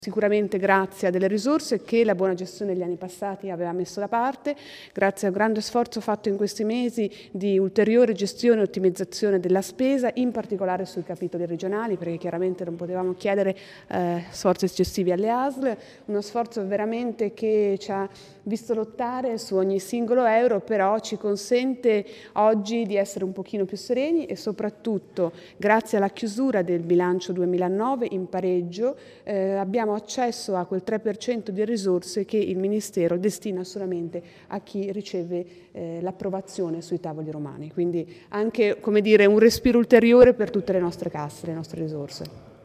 Sicuramente grazie a delle risorse che la buona gestione degli anni passati aveva messo da parte, grazie a un grande sforzo fatto in questi mesi di ulteriore gestione e ottimizzazione della spesa, in particolare sui capitoli regionali, perché chiaramente non potevamo chiedere sforzi eccessivi alle ASL, uno sforzo veramente che ci ha visto lottare su ogni singolo euro, però ci consente oggi di essere un pochino più sereni e soprattutto grazie alla chiusura del bilancio 2009 in pareggio abbiamo accesso a quel 3% di risorse che il Ministero destina solamente a chi riceve l'approvazione sui tavoli romani. Quindi anche, come dire, un respiro ulteriore per tutte le nostre casse, le nostre risorse.